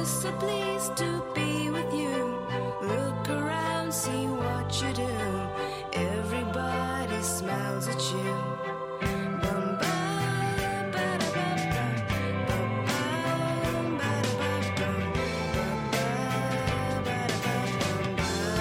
so pleased to be with you. Look around, see what you do. Everybody smiles at you. Bum, bum, ba-da-bum-bum. Bum, bum, ba-da-bum-bum. Bum, bum, ba-da-bum-bum.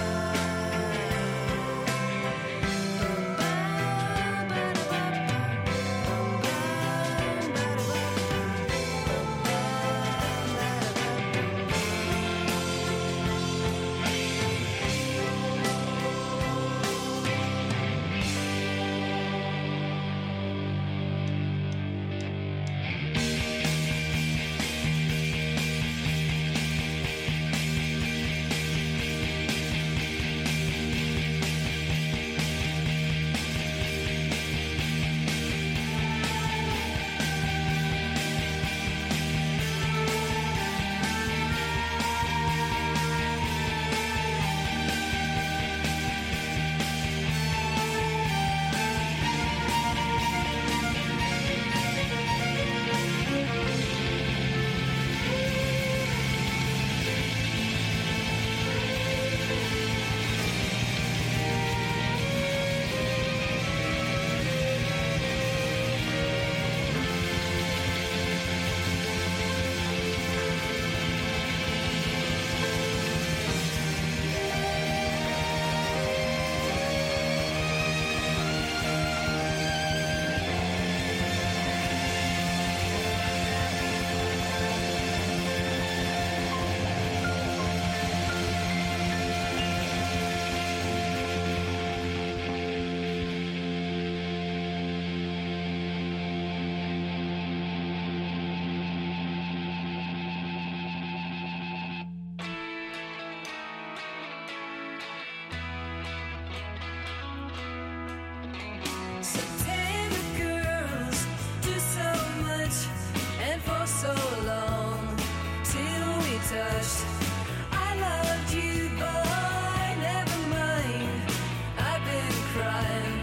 September girls do so much and for so long till we touched. I loved you, boy, never mind. I've been crying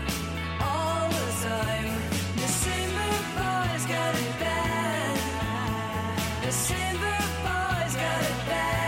all the time. December boys got it bad. December boys got it bad.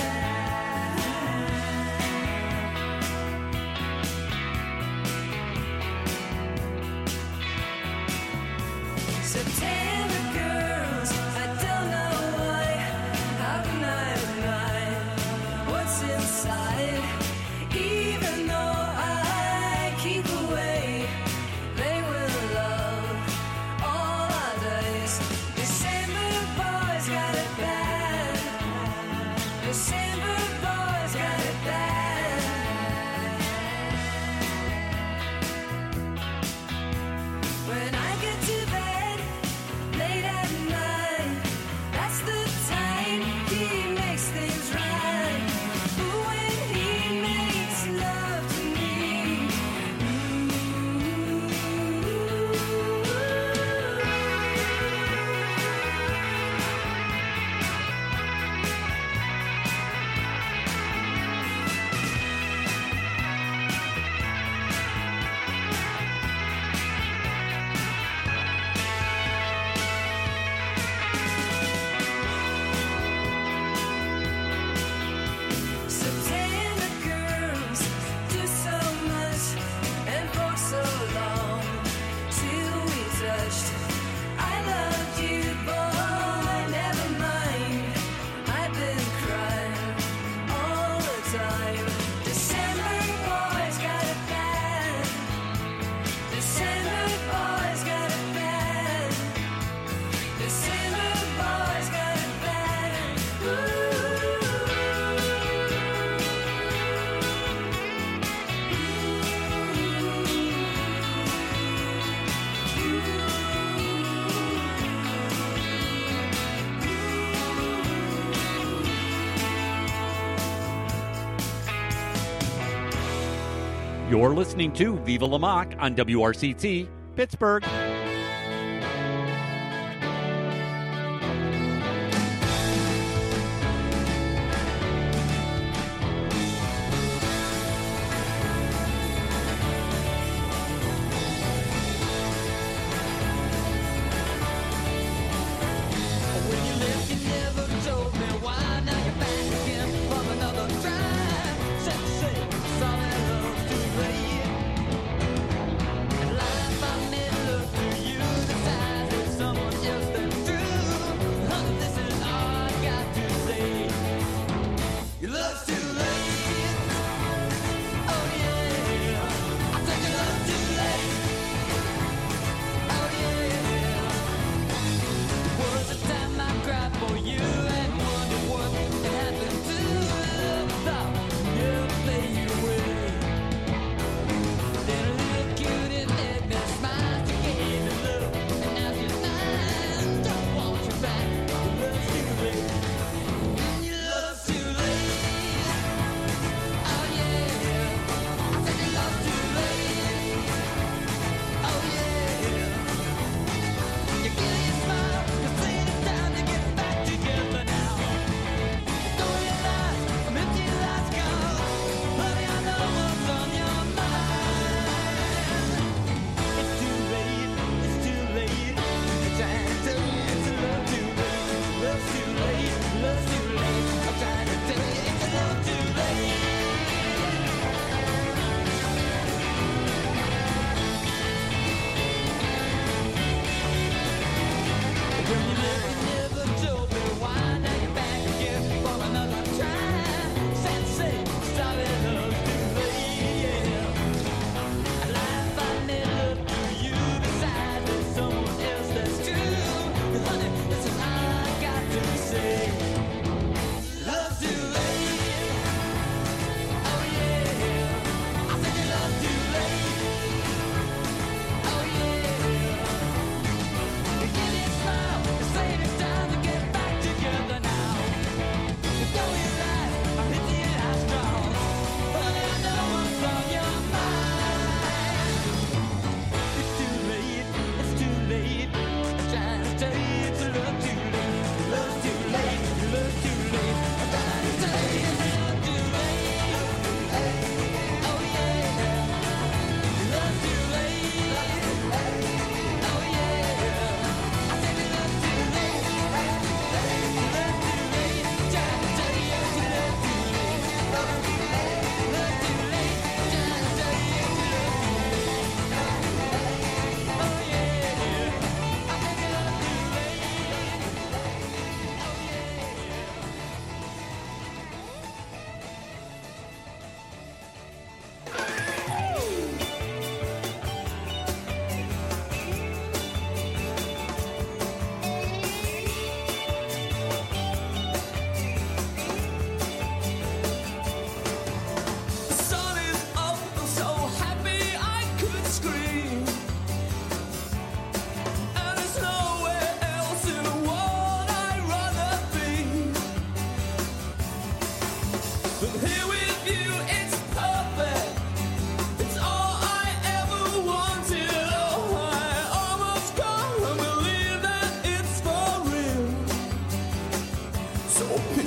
September girls, I don't know why. How can I deny what's inside? Even though I keep away, they will love all our days. December boys got it bad. December boys got it bad. When I get to bed late at night, that's the time he makes things right. But when he makes love to me, September girls do so much and for so long till we touched. I loved you, boy, never mind. I've been crying all the time. December boys got it bad. December boys got it bad. December boys got it bad. You're listening to Viva La Mock on WRCT, Pittsburgh. When you left, you never told me why. Now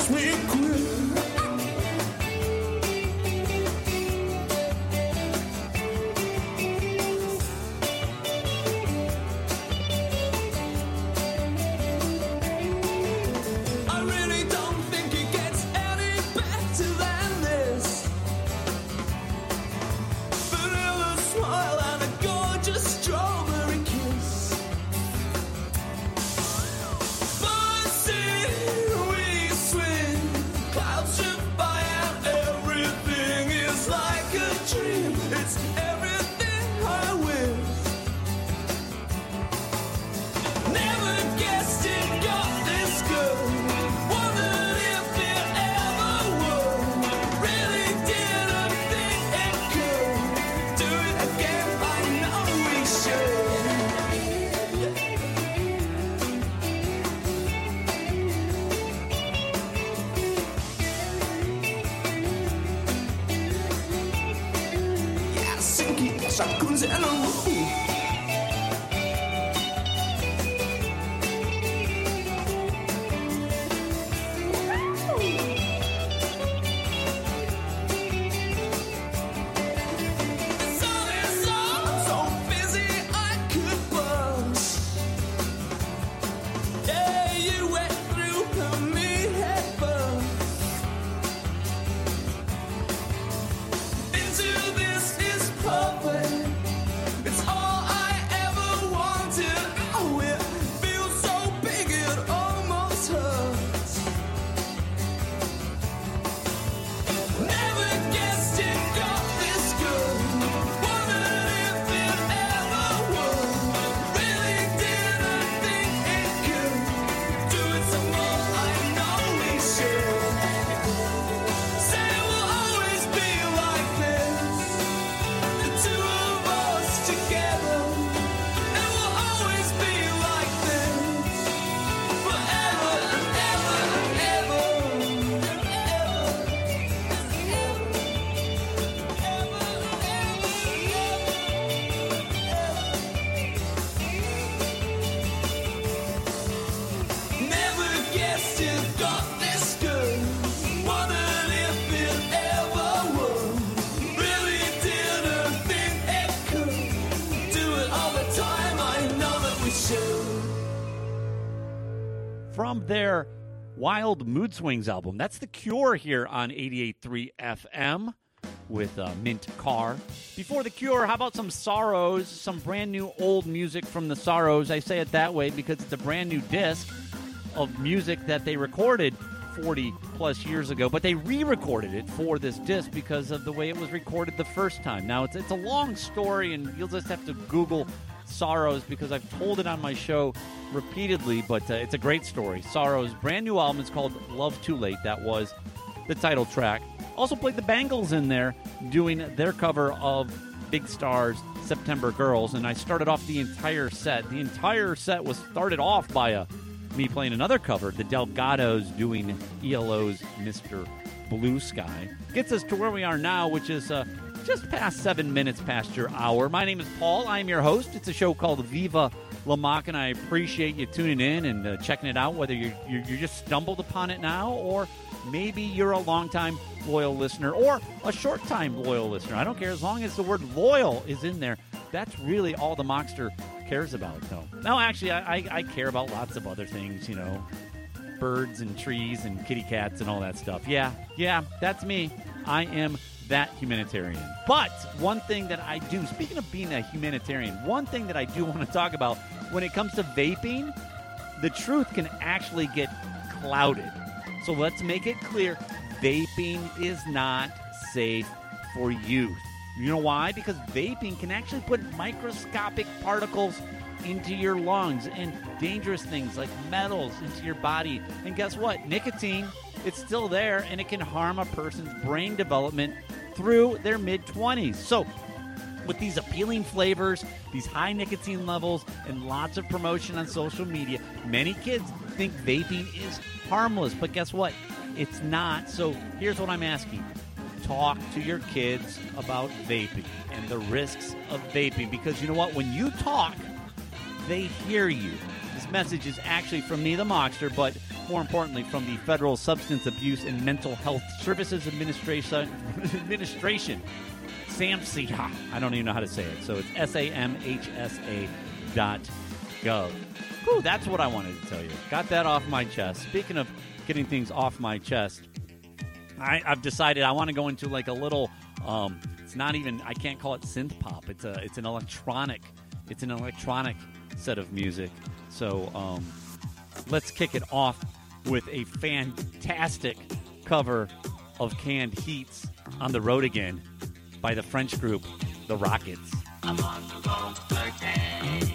makes me quit. I really don't think it gets any better than this. Vanilla smile and a gorgeous strawberry kiss. We swim, clouds drift by and everything is like a dream. It's everything I wish. Never guessed it got this good. Wondered if it ever would. Really didn't think it could. Do it again, I know we should. Yeah, sinking shotguns in a room. I'm so busy I could buzz. Yeah, you went through me head first. Into this is perfect. It's all I ever wanted. Oh, it feels so big it almost hurts. Never guessed it got this good. Wondered if it ever would. Really didn't think it could. Do it some more, I know we should. Say it will always be like this. The two of us together. It will always be like this. Forever and ever and ever. Never guessed it got this good. Wondered if it ever would. Really didn't think it could. Do it all the time, I know that we should. From their Wild Mood Swings album. That's The Cure here on 88.3 FM with Mint Carr. Before The Cure, how about some Sorrows, some brand new old music from the Sorrows. I say it that way because it's a brand new disc of music that they recorded 40 plus years ago, but they re-recorded it for this disc because of the way it was recorded the first time. Now, it's a long story, and you'll just have to Google Sorrows because I've told it on my show repeatedly, but it's a great story. Sorrows' brand new album is called Love Too Late. That was the title track. Also played the Bangles in there doing their cover of Big Star's September Girls, and I started off the entire set. The entire set was started off by me playing another cover, the Delgados doing ELO's Mr. Blue Sky. Gets us to where we are now, which is just past 7 minutes past your hour. My name is Paul. I'm your host. It's a show called Viva La Mac, and I appreciate you tuning in and checking it out, whether you just stumbled upon it now or maybe you're a long-time loyal listener or a short-time loyal listener. I don't care. As long as the word loyal is in there, that's really all the Mockster cares about, though. No, actually, I care about lots of other things, you know, birds and trees and kitty cats and all that stuff. Yeah, that's me. I am that humanitarian. But one thing that I do, speaking of being a humanitarian, one thing that I do want to talk about when it comes to vaping, the truth can actually get clouded. So let's make it clear, vaping is not safe for youth. You know why? Because vaping can actually put microscopic particles into your lungs and dangerous things like metals into your body. And guess what? Nicotine, it's still there, and it can harm a person's brain development through their mid-20s. So with these appealing flavors, these high nicotine levels, and lots of promotion on social media, many kids think vaping is harmless. But guess what? It's not. So here's what I'm asking. Talk to your kids about vaping and the risks of vaping, because you know what? When you talk, they hear you. This message is actually from me, the Mockster, but more importantly, from the Federal Substance Abuse and Mental Health Services Administration, SAMHSA. I don't even know how to say it. So it's SAMHSA.gov. Whew, that's what I wanted to tell you. Got that off my chest. Speaking of getting things off my chest, I've decided I want to go into like a little. It's not even. I can't call it synth pop. It's an electronic. It's an electronic set of music. So let's kick it off with a fantastic cover of Canned Heat's "On the Road Again" by the French group The Rockets. I'm on the road again.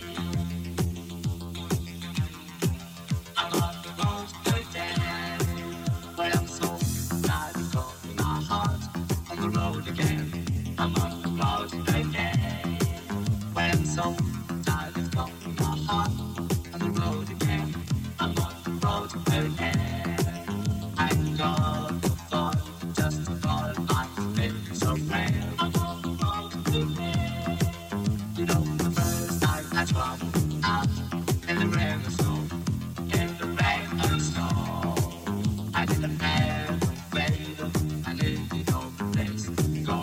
I'm on the road again. But I'm so tired of going my heart on the road again. I'm on the road again. But I'm so tired of going my heart on the road again. I'm on the road again. I'm gone for just a thought I feel so rare. I'm on the road again. You know the first time I traveled out in the rain and snow, in the rain and snow, I didn't have a failure, I didn't know the place to go.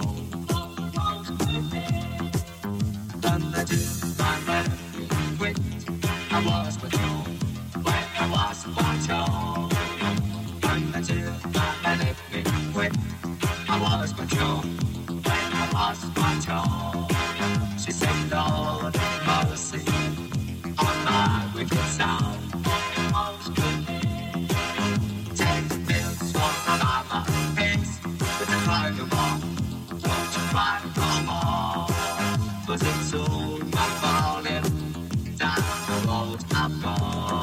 Then I did my best quit. I was with you when I was with you. Then I did my best quit. I was with you when I was with you. She said, Lord, mercy on my wicked sound. Take the pills for my mama, pigs, but you cry no more. Don't you cry no more. But it's soon I'm falling down the road I'm gone.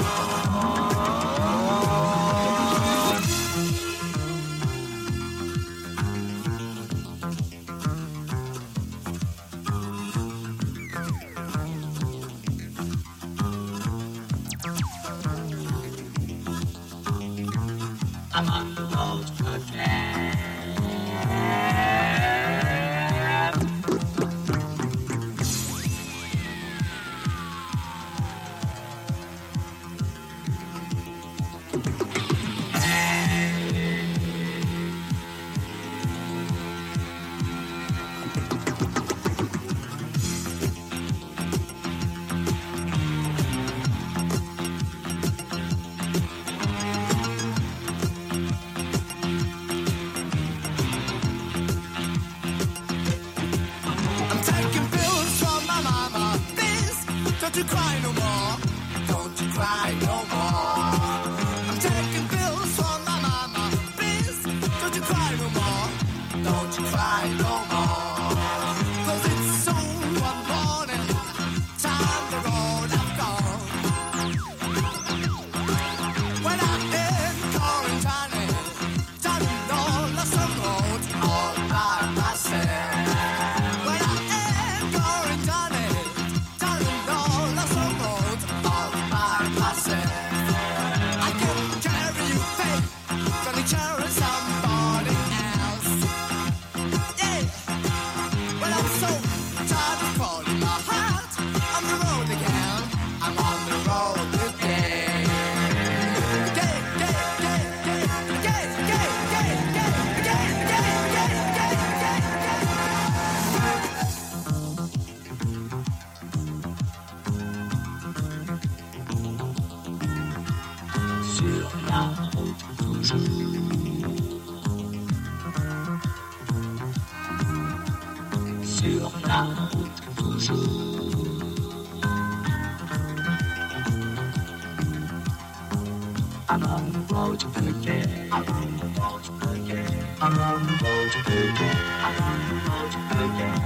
I'm on the road again. I'm taking pills from my mama. Please, don't you cry no more. Don't you cry no more. I'm taking pills from my mama. Please, don't you cry no more. Don't you cry no more. 'Cause it's soon one morning. Time the road I've gone. When I'm in quarantine, turning all the sun road all by myself. When I'm in quarantine, turning all the sun road all by myself. I can carry you faith, gonna carry somebody else. Yeah. Well, I'm so tired of calling my heart on the road again. I'm on the road again. Again, again, again, again, again, again, again, again, again, again, again, again. Sur la route toujours. Sur la route toujours. I'm on the road again. I'm on the road again. I'm on the road again. I'm on the road again.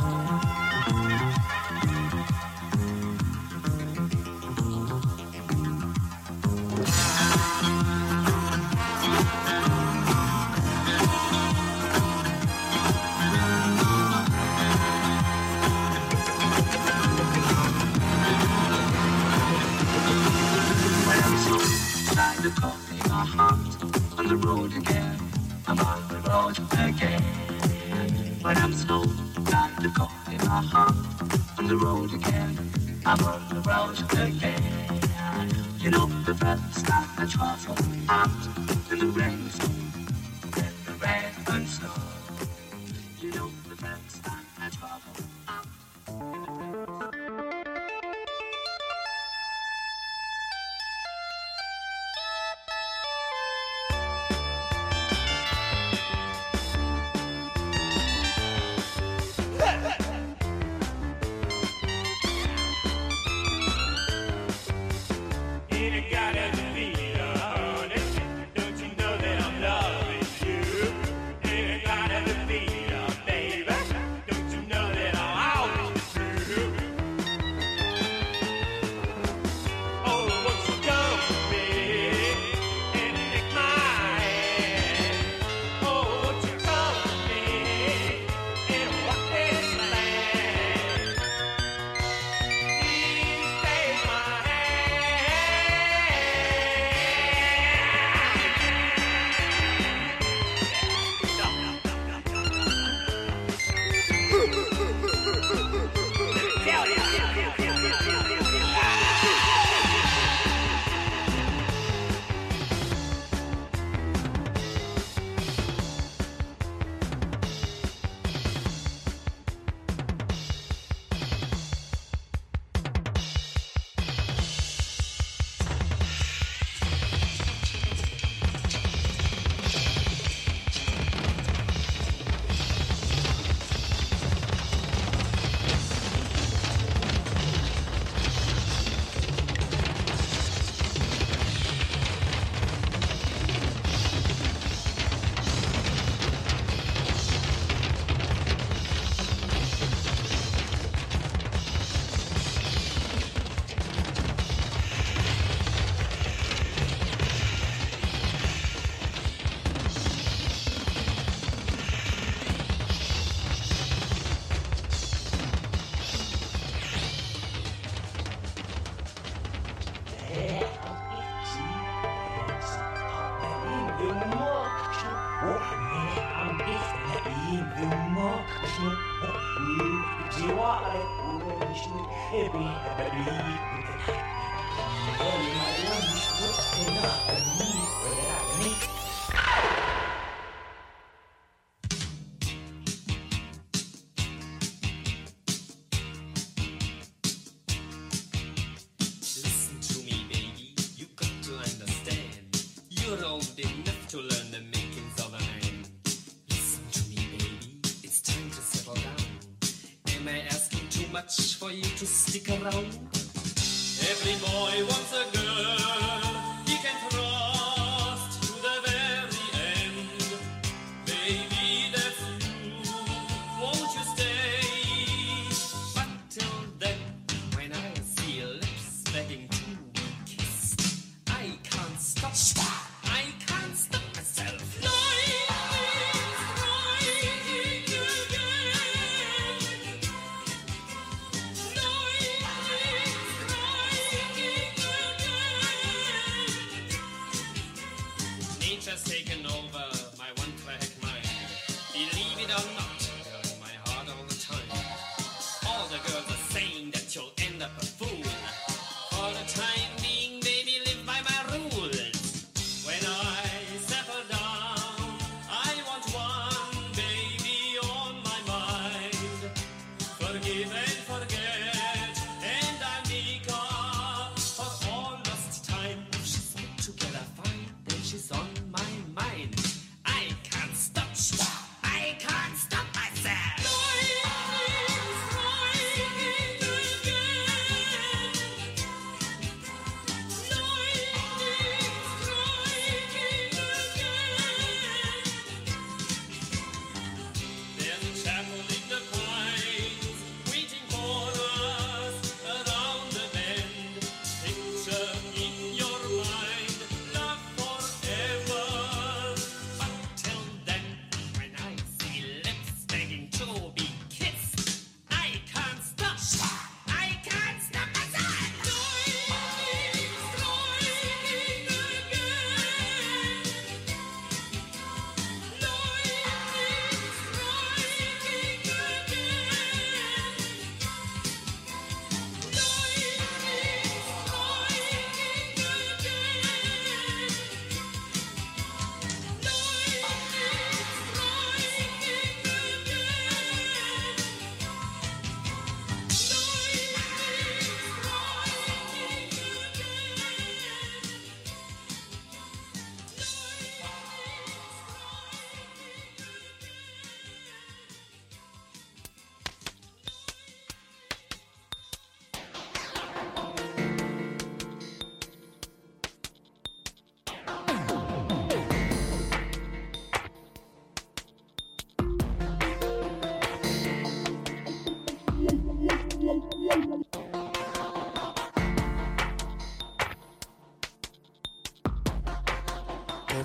When I'm so tired of calling my heart on the road again. I'm on the road again. When I'm so tired of calling my heart on the road again. I'm on the road again. You know the first time I travel out in the rainstorm, in the rain and snow. You know the first time I travel out in the rainstorm. Ain't got a lead on it. Don't you know that I'm loving you? Ain't got a lead on, baby. Don't you know that I'll always be true? Oh, won't you come with me and take my hand? Oh, won't you come with me and walk this land? Please take my hand. Listen to me, baby. You got to understand. You're old enough to learn the makings of a man. Listen to me, baby. It's time to settle down. Am I asking too much for you to stick around? Every boy wants a girl he can trust to the very end. Baby, that's you. Won't you stay? But till then, when I see your lips begging to be kissed, I can't stop. I can't stop myself.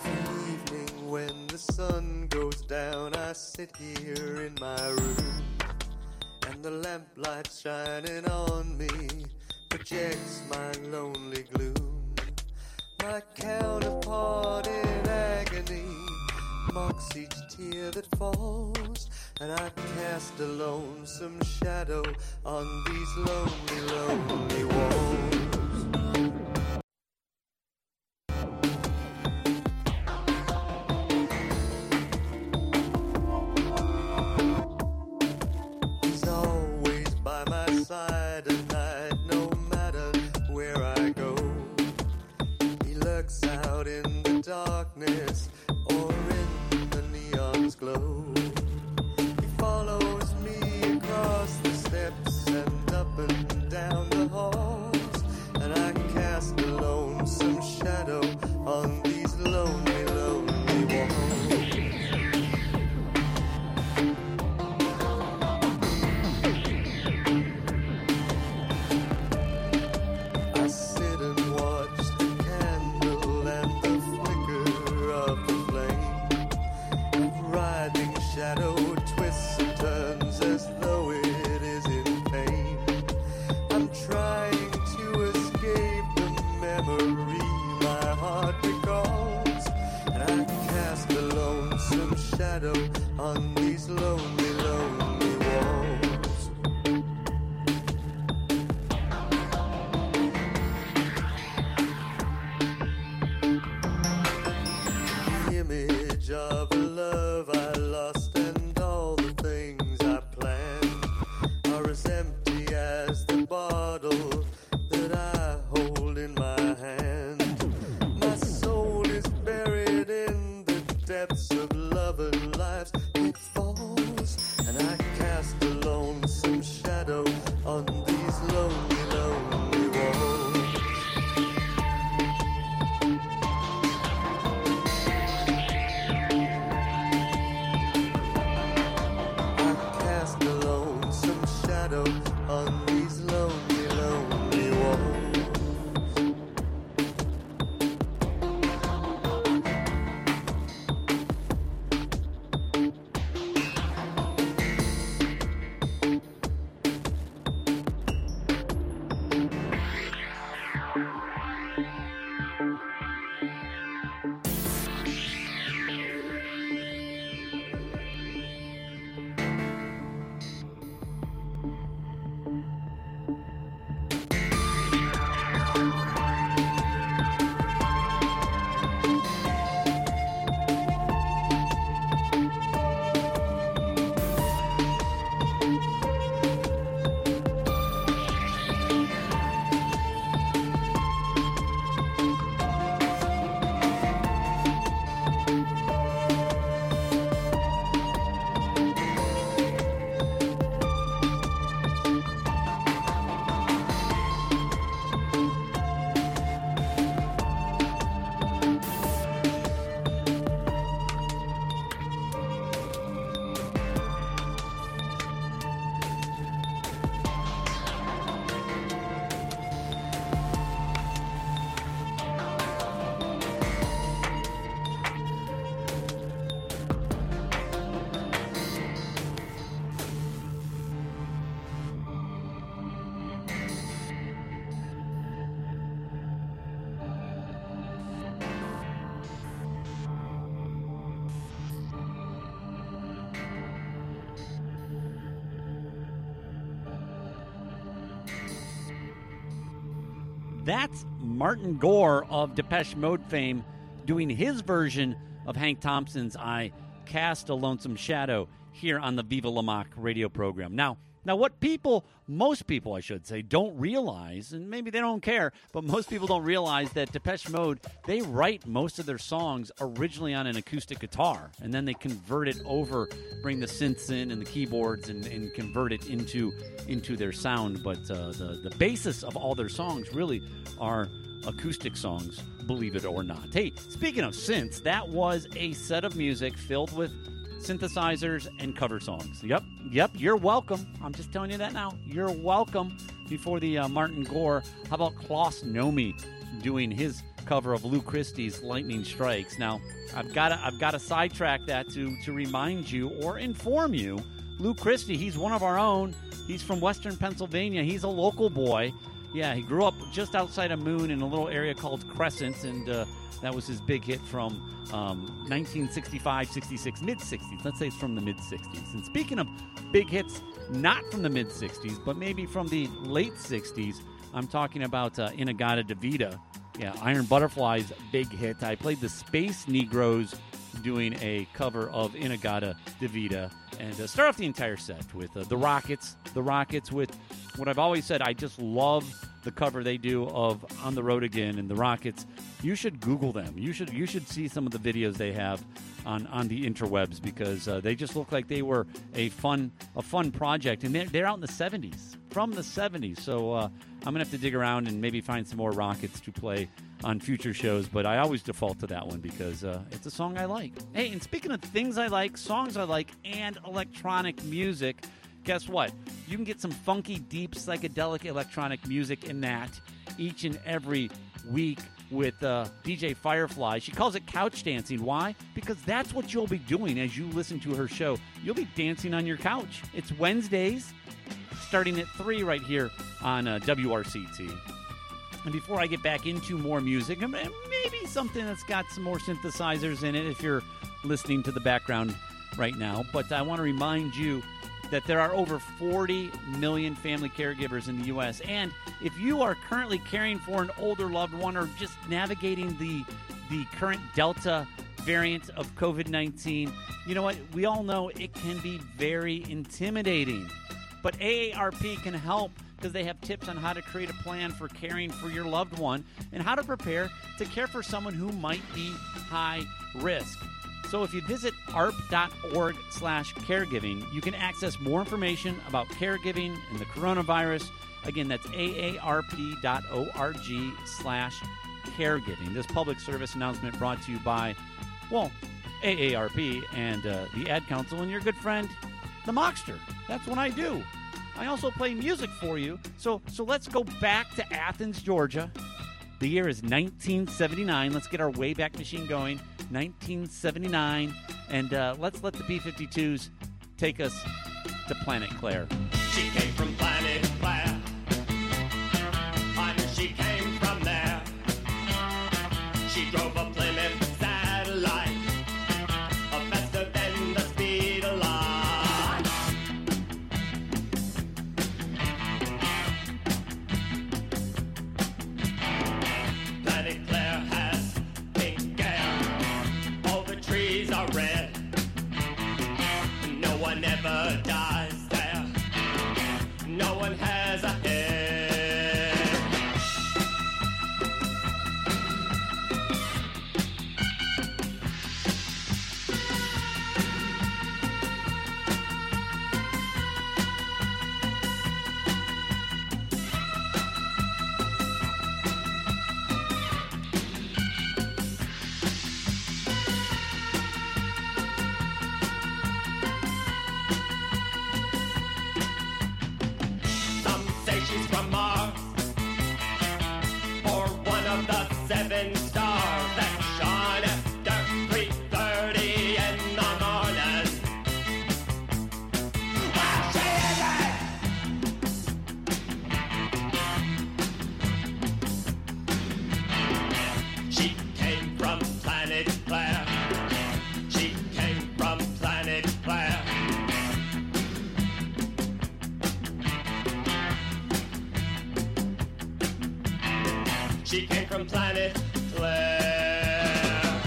evening when the sun goes down, I sit here in my room, and the lamplight shining on me projects my lonely gloom. My counterpart in agony marks each tear that falls, and I cast a lonesome shadow on these lonely, lonely walls. He's always by my side at night, no matter where I go. He lurks out in the darkness or in the neon's glow. He follows me across the steps and up and down the halls, and I cast a lonesome shadow on these lonely, lonely walls. I sit and watch the candle and the flicker of the flame. A writhing shadow twists and turns as though it is in pain. I'm trying to escape the memory my heart recalls, and I cast a lonesome shadow on these lonely, lonely walls. The image of a love I lost and all the things I planned are as empty as the bottle that I hold in my hand. My soul is buried in the depths of love and life's pitfalls, and I cast a lonesome shadow on these lonely, lonely walls. I cast a lonesome shadow on these lonely, lonely walls. That's Martin Gore of Depeche Mode fame doing his version of Hank Thompson's I Cast a Lonesome Shadow here on the Viva La Mock radio program. Now what most people, I should say, don't realize, and maybe they don't care, but most people don't realize that Depeche Mode, they write most of their songs originally on an acoustic guitar, and then they convert it over, bring the synths in and the keyboards and convert it into their sound. But the basis of all their songs really are acoustic songs, believe it or not. Hey, speaking of synths, that was a set of music filled with synthesizers and cover songs. Yep, you're welcome. I'm just telling you that now. You're welcome. Before the Martin Gore, how about Klaus Nomi doing his cover of Lou Christie's Lightning Strikes. Now, I've got to sidetrack that to remind you or inform you. Lou Christie, he's one of our own. He's from Western Pennsylvania. He's a local boy. Yeah, he grew up just outside of Moon in a little area called Crescent, and that was his big hit from 1965, 66, mid-60s. Let's say it's from the mid-60s. And speaking of big hits, not from the mid-60s, but maybe from the late 60s, I'm talking about In-A-Gadda-Da-Vida. Yeah, Iron Butterfly's big hit. I played the Space Negroes doing a cover of In-A-Gadda-Da-Vida. And start off the entire set with the Rockets. The Rockets with what I've always said, I just love the cover they do of On the Road Again and the Rockets. You should Google them. You should see some of the videos they have on the interwebs because they just look like they were a fun project. And they're out in the 70s, from the 70s. So I'm going to have to dig around and maybe find some more Rockets to play on future shows, but I always default to that one because it's a song I like. Hey, and speaking of things I like, songs I like, and electronic music, guess what? You can get some funky, deep, psychedelic electronic music in that each and every week with DJ Firefly. She calls it couch dancing. Why? Because that's what you'll be doing as you listen to her show. You'll be dancing on your couch. It's Wednesdays, starting at 3 right here on WRCT. And before I get back into more music, and maybe something that's got some more synthesizers in it if you're listening to the background right now, but I want to remind you that there are over 40 million family caregivers in the U.S. And if you are currently caring for an older loved one or just navigating the current Delta variant of COVID-19, you know what? We all know it can be very intimidating. But AARP can help because they have tips on how to create a plan for caring for your loved one and how to prepare to care for someone who might be high risk. So if you visit arp.org/caregiving, you can access more information about caregiving and the coronavirus. Again, that's aarp.org/caregiving. This public service announcement brought to you by, well, AARP and the Ad Council and your good friend, the Mockster. That's what I do. I also play music for you. So let's go back to Athens, Georgia. The year is 1979. Let's get our Wayback Machine going. 1979. And let's let the B-52s take us to Planet Claire. She came from Planet Claire. And she came from there. She drove a Plymouth Satellite, faster than the speed of light. Planet Claire has pink hair. All the trees are red. No one ever dies there. No one has a head. Some say she's from Mars, or one of the 7 stars that shine after 3:30 in the morning. Well, she isn't. She came from Planet Claire. She came from Planet Claire. She came from Planet Claire.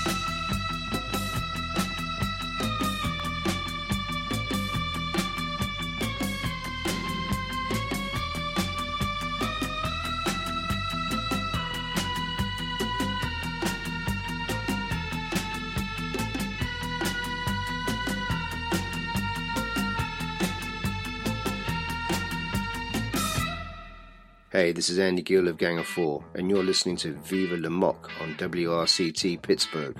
Hey, this is Andy Gill of Gang of Four, and you're listening to Viva La Mock on WRCT Pittsburgh.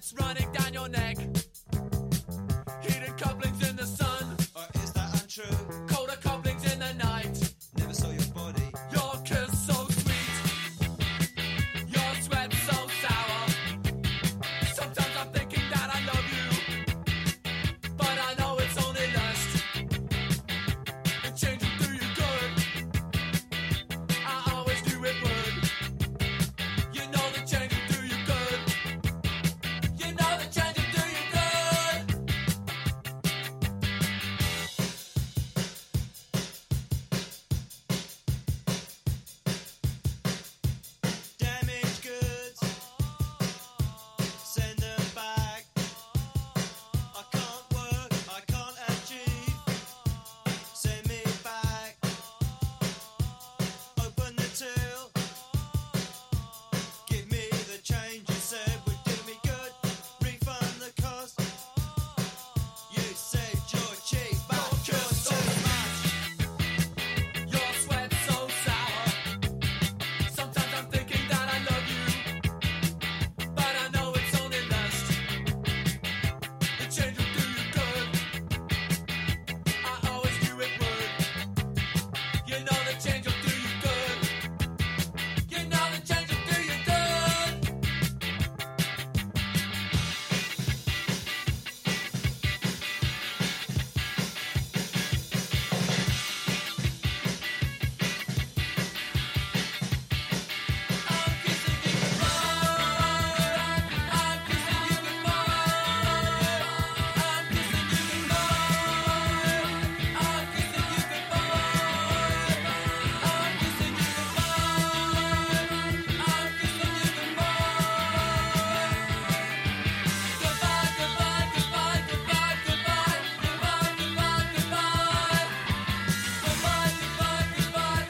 sweat's running down your neck. Heated couplings in the sun. Or is that untrue? Colder couplings in the night. Never saw your body. Your kiss so sweet. Your sweat so sour. Sometimes I'm thinking that I love you, but I know it's only lust. It changes do you good. I always knew it would. You know the changes do you good. You know the changes do you good. Damaged goods. Send them back. I can't work, I can't achieve. Send me back. Open the till. Give me the change you said would do me good. Refund the cost. You saved your cheese, but you're too much. Your sweat so sour. Sometimes I'm thinking that I love you, but I know it's only lust. The change will do you good. I always knew it would. You know the change will do you good. You know the change will do you good. I'm kissing you goodbye. I'm kissing you goodbye. I'm kissing you goodbye. I'm kissing you goodbye. I'm kissing you goodbye. I'm kissing you goodbye. Goodbye, goodbye, goodbye, goodbye, goodbye, goodbye, goodbye, goodbye. Goodbye, goodbye, goodbye,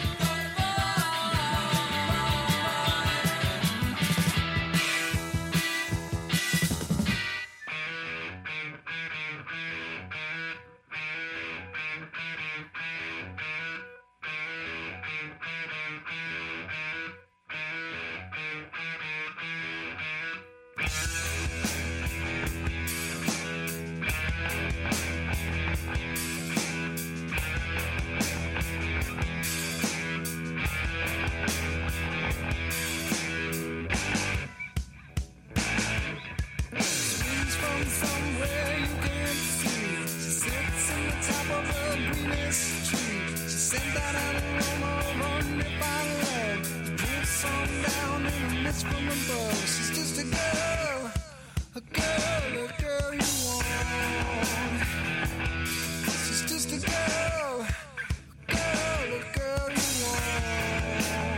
Swings from somewhere you can't see. She sits in the top of a greenish tree. She sent that aroma on if I love. Drifts on down in the mist from above. She's just a girl, a girl you want. She's just a girl, a girl you want.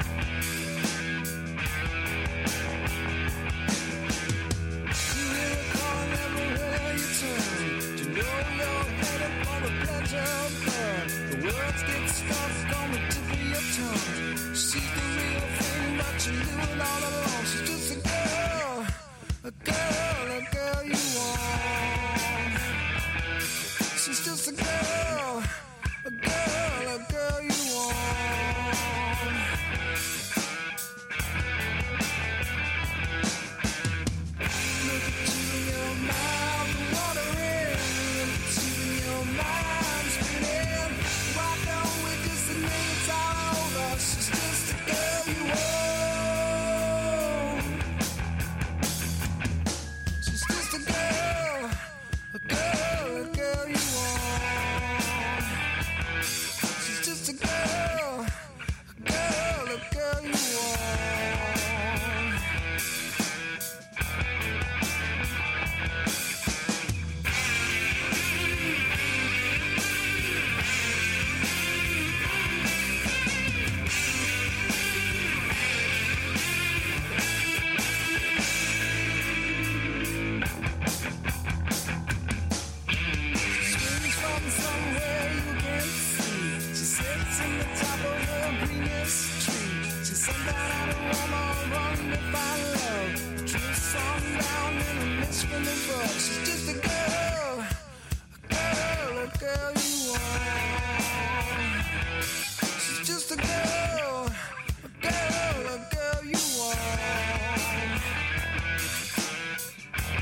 You hear her calling everywhere you turn. To know you're headed for the pleasure of her. The words get stuck on the tip of your tongue. She's the real thing, but you knew it all along. She's just a girl, a girl you want. She's just a girl, a girl you want. Look into your mouth, watering. Look into your mind, spinning. Why don't we just admit it's all over? She's just a girl you want. She's just a girl, a girl you want. She's just a girl, a girl you want. Swings from somewhere you can't see. She sits in the top of a greenish tree. She sent that aroma run to find love. Drifts on down in the mist from above. She's just a girl, a girl you want. She's just a girl, a girl you want.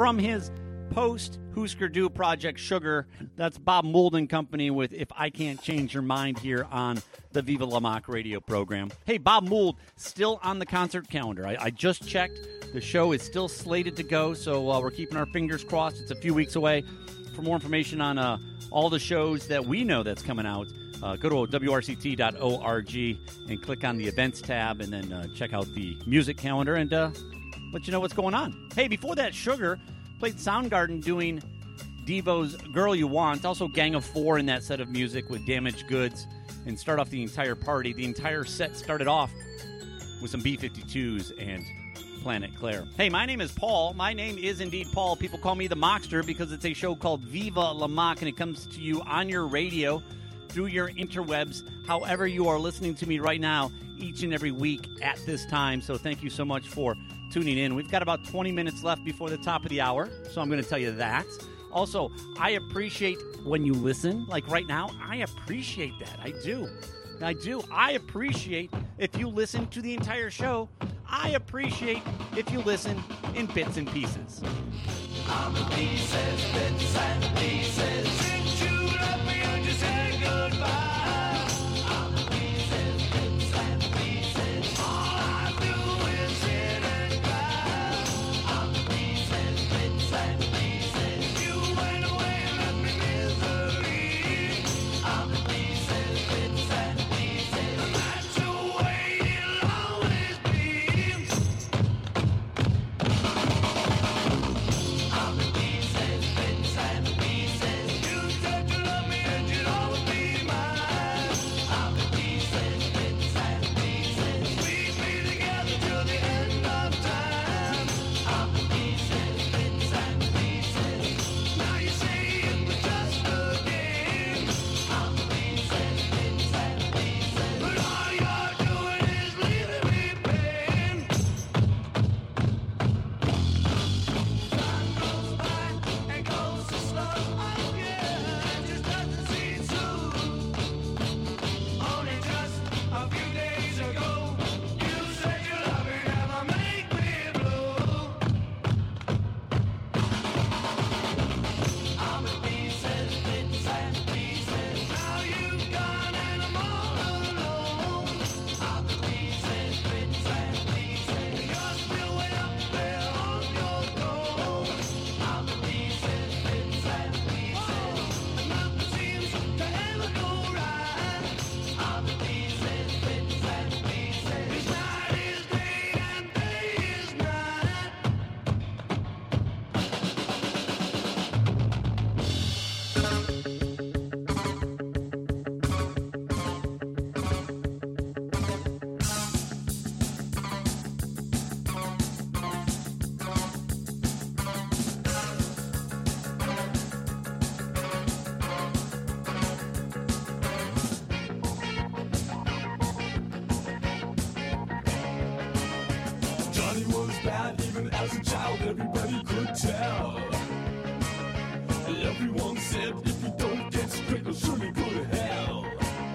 from his post-Husker Du project, Sugar. That's Bob Mould and Company with If I Can't Change Your Mind here on the Viva La Mock radio program. Hey, Bob Mould, still on the concert calendar. I just checked. The show is still slated to go, so we're keeping our fingers crossed. It's a few weeks away. For more information on all the shows that we know that's coming out, go to wrct.org and click on the events tab, and then check out the music calendar and let you know what's going on. Hey, before that, Sugar played Soundgarden doing Devo's Girl You Want, also Gang of Four in that set of music with Damaged Goods, and start off the entire party. The entire set started off with some B-52s and Planet Claire. Hey, my name is Paul. My name is indeed Paul. People call me the Mockster because it's a show called Viva La Mock, and it comes to you on your radio, through your interwebs, however you are listening to me right now, each and every week at this time. So thank you so much for tuning in. We've got about 20 minutes left before the top of the hour, so I'm going to tell you that. Also, I appreciate when you listen. Like right now, I appreciate that. I do. I appreciate if you listen to the entire show. I appreciate if you listen in bits and pieces. I'm the pieces, bits and pieces. Since you left me, I just said goodbye. I'm the pieces, bits and pieces. All I do is sit and cry. I'm the pieces, bits and pieces. You went away and left me misery. I'm the pieces, bits and pieces. And that's the way it'll always be. I'm the pieces, bits and pieces. You said you love me and you'd always be mine. I'm the pieces, bits and pieces. We'd be together till the end of time. I'm the pieces, bits and pieces. Now you say it was just a game. I'm the pieces, bits and pieces. But all you're doing is leaving me pain. Time goes by and goes so slow. Oh yeah, it just doesn't seem soon. Only just a few days ago, you said your love would never make me blue. I'm the pieces, bits and pieces. Now you've gone and I'm all alone. I'm the pieces, bits and pieces. You're still way up there on your throne. I'm the pieces, bits and pieces. And nothing seems to ever go right. I'm the pieces, bits and pieces. It's night is day and day is night. Johnny was bad even as a child, everybody could tell. Everyone said if you don't get straight, you'll surely go to hell.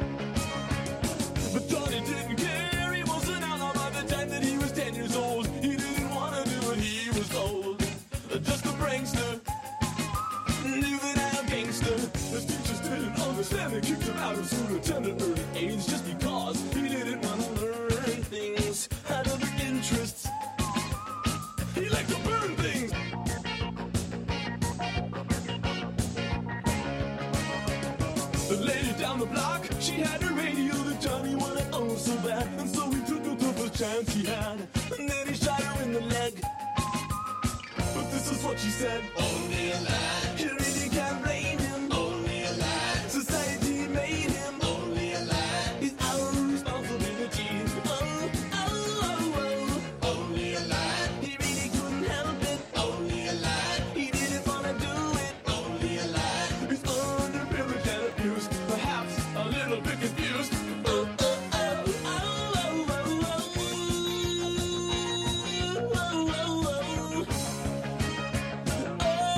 But Johnny didn't care, he was an outlaw by the time that he was 10 years old. He didn't want to do what he was told. Just a prankster, knew that I'm gangster. His teachers didn't understand, they kicked him out of school at tender early age just because he didn't want to learn things, had other interests. He liked to burn things. The lady down the block, she had a radio that Johnny wanted oh so bad, and so he took the first chance he had, and then he shot her in the leg. But this is what she said: only a lie. You really can't blame him. Only a lie. Society made him. Only a lie. It's our responsibility. Oh, oh, oh, oh. Only a lie. He really couldn't help it. Only a lie. He didn't wanna do it. Only a lie. He's underprivileged and abused, perhaps a little bit confused. Oh, oh, oh, oh, oh, oh, oh, oh, oh, oh.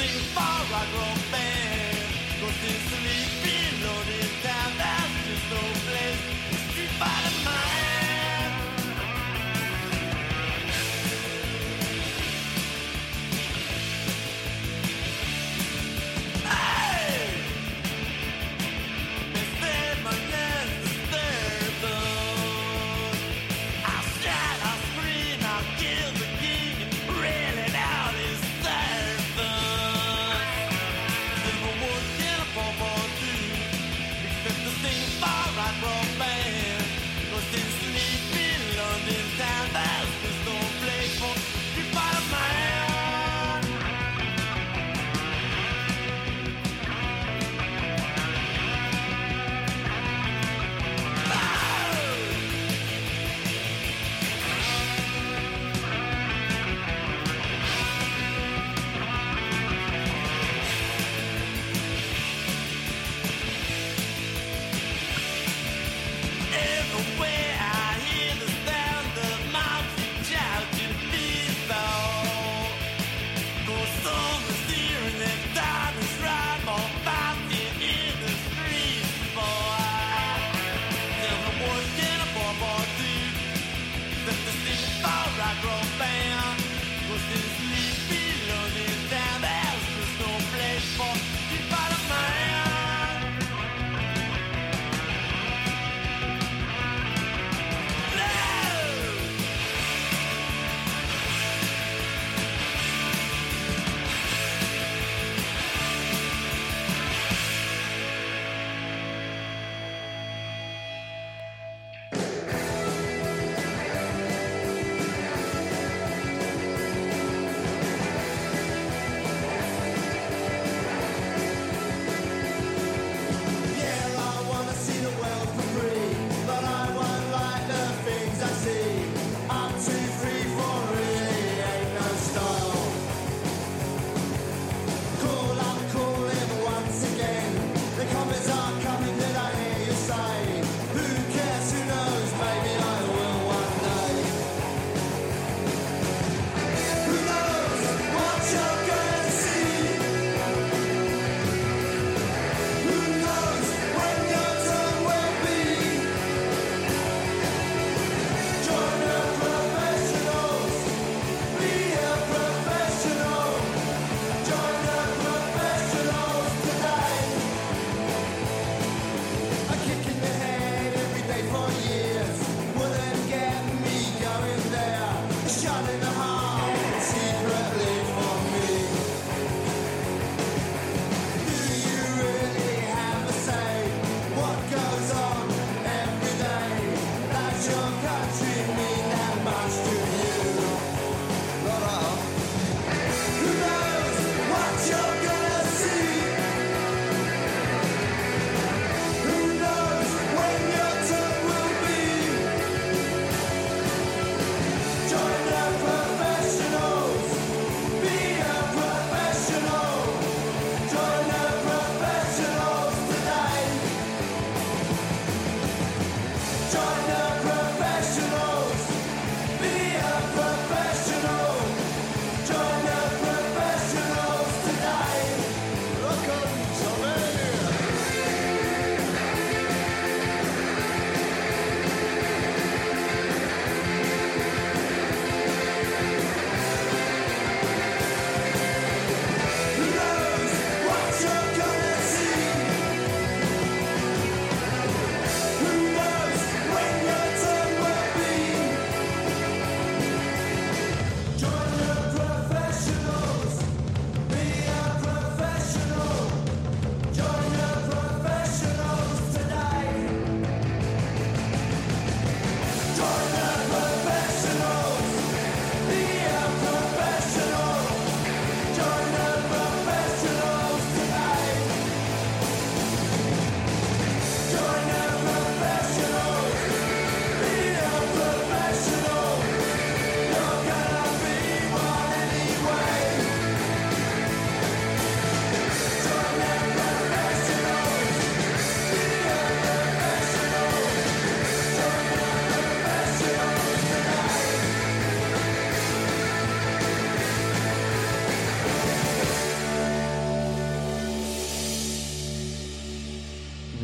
sing for rock roll band. Goes to sleepy, loaded down, there's just no place. Street fighter man. Hey! Desde mañana desperto. I'll shout, I'll scream, I'll kill the king, railing out his servants. Never would get a 442, except to sing for rock roll band. 'Cause in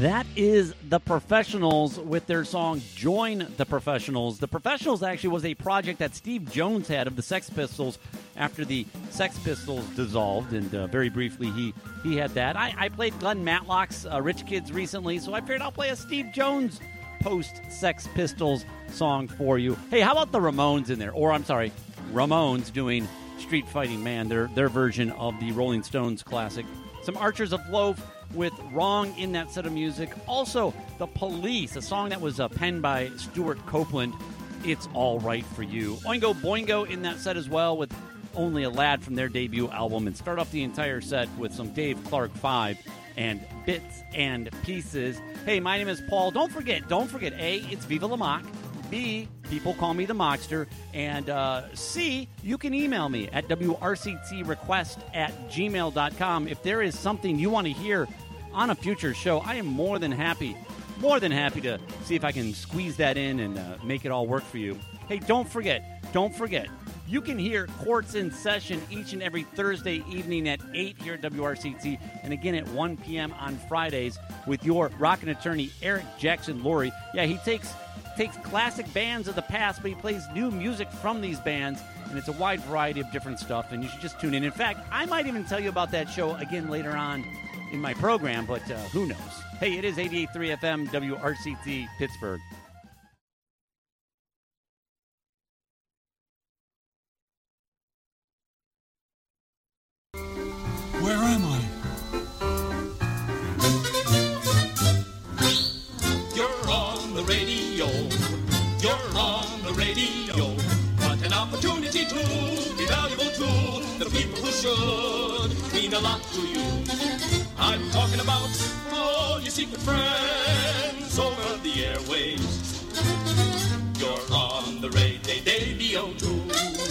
That is The Professionals with their song Join the Professionals. The Professionals actually was a project that Steve Jones had of the Sex Pistols after the Sex Pistols dissolved, and very briefly he had that. I played Glenn Matlock's Rich Kids recently, so I figured I'll play a Steve Jones post-Sex Pistols song for you. Hey, how about the Ramones in there? Or, I'm sorry, Ramones doing Street Fighting Man, their version of the Rolling Stones classic. Some Archers of Loaf with Wrong in that set of music. Also, The Police, a song that was penned by Stuart Copeland, It's All Right For You. Oingo Boingo in that set as well with Only a Lad from their debut album. And start off the entire set with some Dave Clark 5 and Bits and Pieces. Hey, my name is Paul. Don't forget, A, it's Viva La Mock. B, people call me the Mockster. And C, you can email me at wrctrequest@gmail.com. If there is something you want to hear on a future show, I am more than happy to see if I can squeeze that in and make it all work for you. Hey, don't forget, you can hear Courts in Session each and every Thursday evening at 8 here at WRCT, and again at 1 p.m. on Fridays with your rockin' attorney, Eric Jackson Laurie. Yeah, he takes classic bands of the past, but he plays new music from these bands, and it's a wide variety of different stuff, and you should just tune in. In fact, I might even tell you about that show again later on in my program, but who knows? Hey, it is 88.3 FM, WRCT, Pittsburgh. Where am I? You're on the radio. You're on the radio. What an opportunity to be valuable to the people who should mean a lot to you. I'm talking about all your secret friends over the airwaves. You're on the radio too.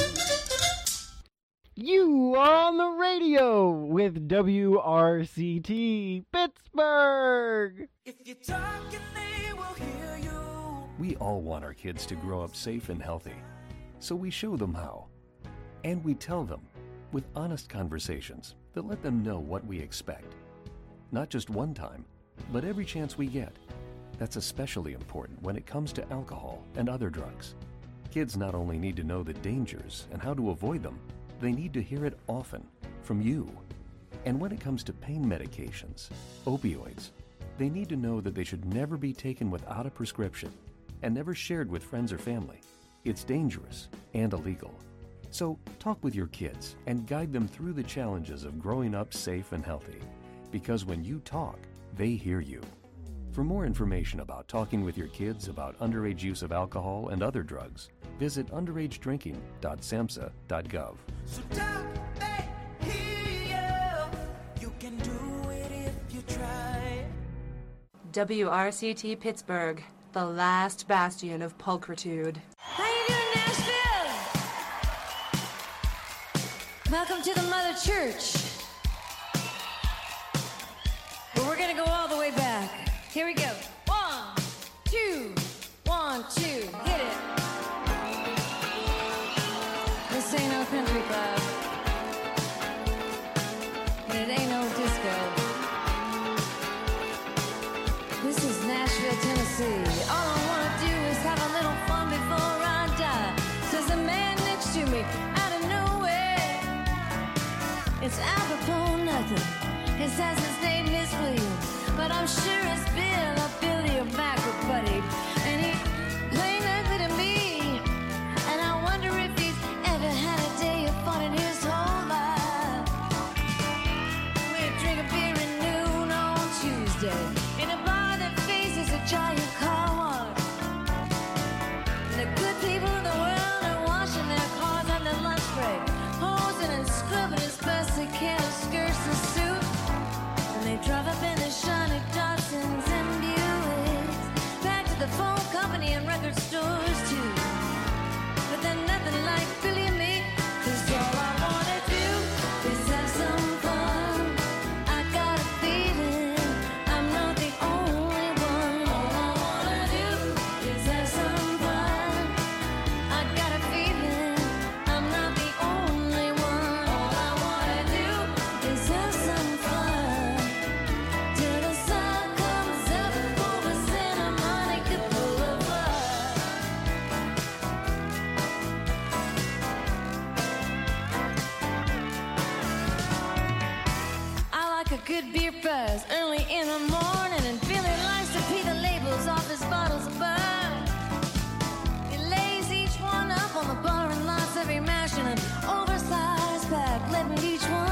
You are on the radio with WRCT Pittsburgh. If you talk and they will hear you. We all want our kids to grow up safe and healthy, so we show them how. And we tell them with honest conversations that let them know what we expect. Not just one time, but every chance we get. That's especially important when it comes to alcohol and other drugs. Kids not only need to know the dangers and how to avoid them, they need to hear it often from you. And when it comes to pain medications, opioids, they need to know that they should never be taken without a prescription and never shared with friends or family. It's dangerous and illegal. So talk with your kids and guide them through the challenges of growing up safe and healthy. Because when you talk, they hear you. For more information about talking with your kids about underage use of alcohol and other drugs, visit underagedrinking.samhsa.gov. So talk, they hear you. You can do it if you try. WRCT Pittsburgh, the last bastion of pulchritude. How you doing, Nashville? Welcome to the Mother Church. But we're gonna go all the way back. Here we go. 1, 2, 1, 2, hit it. This ain't no country club. And it ain't no disco. This is Nashville, Tennessee. All I wanna do is have a little fun before I die. Says a man next to me out of nowhere. It's apropos nothing. He says his name is William, but I'm sure it's Bill or Billy or Mac or Buddy. And he plain ugly to me. And I wonder if he's ever had a day of fun in his whole life. We drink a beer at noon on Tuesday in a bar that faces a giant car wash. The good people of the world are washing their cars on their lunch break, hosing and scrubbing as best they can of skirts and suits. And they drive up in the shiny Datsuns and Buicks, back to the phone company and record stores too. But they're nothing like Billy and me, 'cause all I wanna do is have some fun. I got a feeling I'm not the only one. All I wanna do is have some fun. I got a feeling I'm not the only one. All I wanna do is have some fun till the sun comes up good beer fuzz early in the morning, and Billy likes to pee the labels off his bottles of bud. He lays each one up on the bar and lights every mash in an oversized pack, letting each one